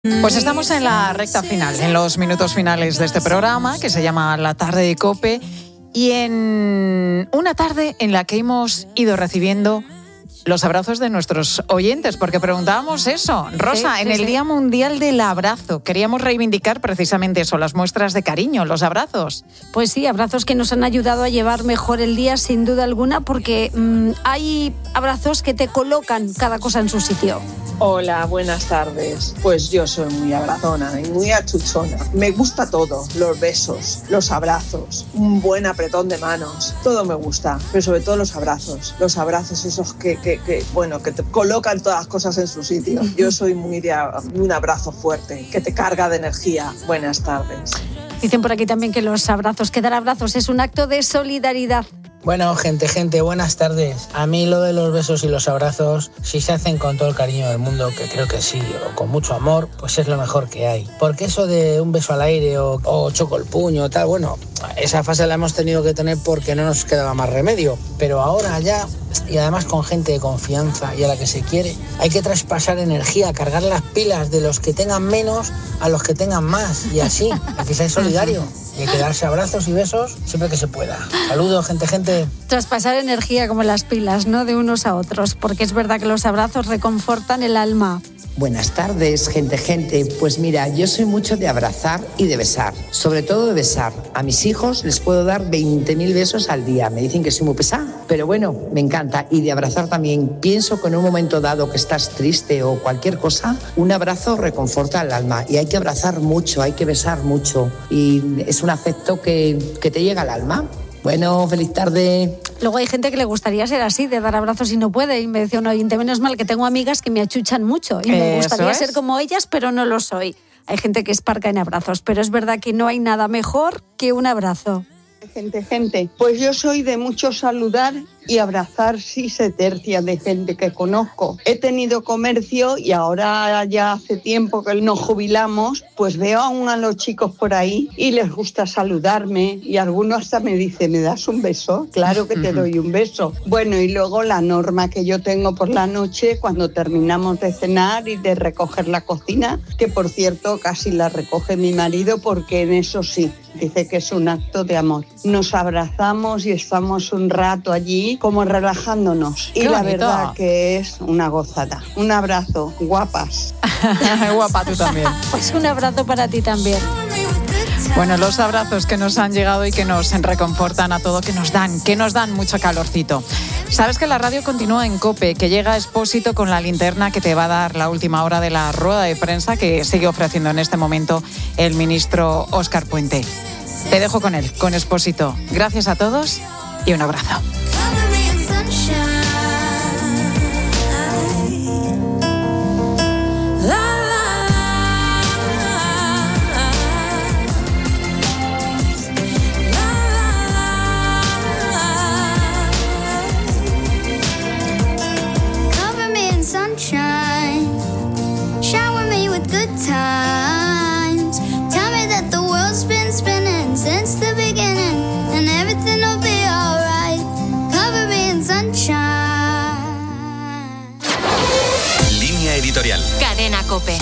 Pues estamos en la recta final, en los minutos finales de este programa que se llama La Tarde de COPE, y en una tarde en la que hemos ido recibiendo los abrazos de nuestros oyentes, porque preguntábamos eso. Rosa, en el Día Mundial del Abrazo, queríamos reivindicar precisamente eso, las muestras de cariño, los abrazos. Pues sí, abrazos que nos han ayudado a llevar mejor el día, sin duda alguna, porque hay abrazos que te colocan cada cosa en su sitio. Hola, buenas tardes. Pues yo soy muy abrazona y muy achuchona. Me gusta todo, los besos, los abrazos, un buen apretón de manos, todo me gusta, pero sobre todo los abrazos esos que te colocan todas las cosas en su sitio. Yo soy muy de un abrazo fuerte, que te carga de energía. Buenas tardes. Dicen por aquí también que los abrazos, que dar abrazos es un acto de solidaridad. Bueno, gente, buenas tardes. A mí lo de los besos y los abrazos, si se hacen con todo el cariño del mundo, que creo que sí, o con mucho amor, pues es lo mejor que hay. Porque eso de un beso al aire o choco el puño, tal, bueno, esa fase la hemos tenido que tener porque no nos quedaba más remedio. Pero ahora ya, y además con gente de confianza y a la que se quiere, hay que traspasar energía, cargar las pilas de los que tengan menos a los que tengan más. Y así, hay que ser solidario. Y hay que darse abrazos y besos siempre que se pueda. Saludos, gente. Traspasar energía como las pilas, ¿no? De unos a otros, porque es verdad que los abrazos reconfortan el alma. Buenas tardes, gente. Pues mira, yo soy mucho de abrazar y de besar. Sobre todo de besar. A mis hijos les puedo dar 20.000 besos al día. Me dicen que soy muy pesada, pero bueno, me encanta. Y de abrazar también. Pienso que en un momento dado que estás triste o cualquier cosa, un abrazo reconforta el alma. Y hay que abrazar mucho, hay que besar mucho. Y es un afecto que te llega al alma. Bueno, feliz tarde. Luego hay gente que le gustaría ser así, de dar abrazos y no puede. Y me decía un oyente, menos mal que tengo amigas que me achuchan mucho. Y me gustaría ser como ellas, pero no lo soy. Hay gente que es parca en abrazos, pero es verdad que no hay nada mejor que un abrazo. Gente, pues yo soy de mucho saludar y abrazar, sí se tercia de gente que conozco. He tenido comercio y ahora ya hace tiempo que nos jubilamos, pues veo aún a los chicos por ahí y les gusta saludarme y algunos hasta me dicen, ¿me das un beso? Claro que te doy un beso. Bueno, y luego la norma que yo tengo por la noche cuando terminamos de cenar y de recoger la cocina, que por cierto casi la recoge mi marido porque en eso sí, dice que es un acto de amor. Nos abrazamos y estamos un rato allí como relajándonos. Y la verdad que es una gozada. Un abrazo, guapas. Guapa tú también. Pues un abrazo para ti también. Bueno, los abrazos que nos han llegado y que nos reconfortan a todo, que nos dan mucho calorcito. Sabes que la radio continúa en COPE, que llega Expósito con la linterna que te va a dar la última hora de la rueda de prensa que sigue ofreciendo en este momento el ministro Óscar Puente. Te dejo con él, con Expósito. Gracias a todos y un abrazo. Shower me with good times. Tell me that the world's been spinning since the beginning, and everything will be alright. Cover me in sunshine. Línea editorial. Cadena COPE.